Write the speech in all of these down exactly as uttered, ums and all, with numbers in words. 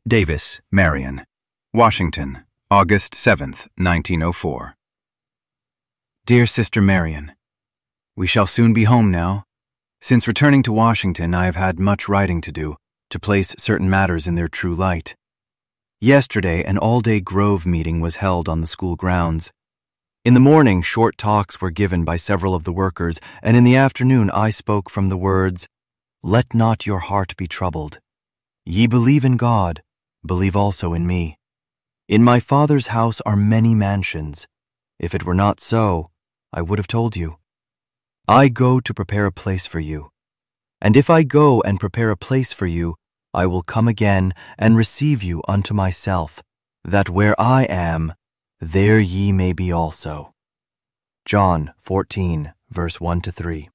Davis, Marion. Washington, August seventh, nineteen oh four. Dear Sister Marion, we shall soon be home now. Since returning to Washington, I have had much writing to do, to place certain matters in their true light. Yesterday, an all-day Grove meeting was held on the school grounds. In the morning, short talks were given by several of the workers, and in the afternoon I spoke from the words, "Let not your heart be troubled. Ye believe in God, believe also in me. In my Father's house are many mansions. If it were not so, I would have told you. I go to prepare a place for you. And if I go and prepare a place for you, I will come again and receive you unto myself, that where I am, there ye may be also." John fourteen, verse one to three.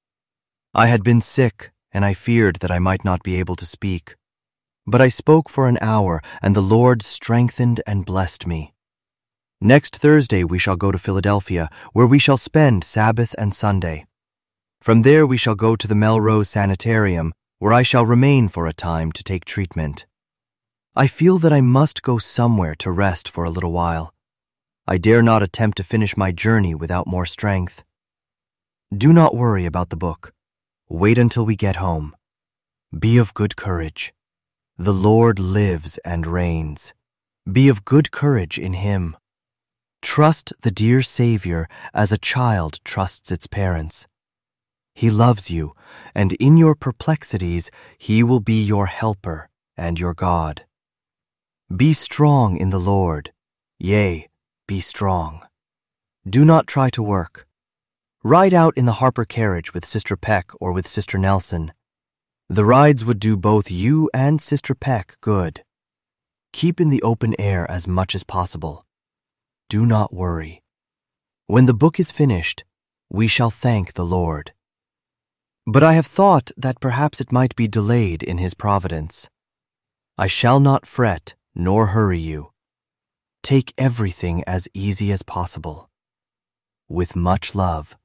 I had been sick, and I feared that I might not be able to speak. But I spoke for an hour, and the Lord strengthened and blessed me. Next Thursday we shall go to Philadelphia, where we shall spend Sabbath and Sunday. From there we shall go to the Melrose Sanitarium, where I shall remain for a time to take treatment. I feel that I must go somewhere to rest for a little while. I dare not attempt to finish my journey without more strength. Do not worry about the book. Wait until we get home. Be of good courage. The Lord lives and reigns. Be of good courage in Him. Trust the dear Savior as a child trusts its parents. He loves you, and in your perplexities, He will be your helper and your God. Be strong in the Lord. Yea, be strong. Do not try to work. Ride out in the Harper carriage with Sister Peck or with Sister Nelson. The rides would do both you and Sister Peck good. Keep in the open air as much as possible. Do not worry. When the book is finished, we shall thank the Lord. But I have thought that perhaps it might be delayed in His providence. I shall not fret nor hurry you. Take everything as easy as possible. With much love,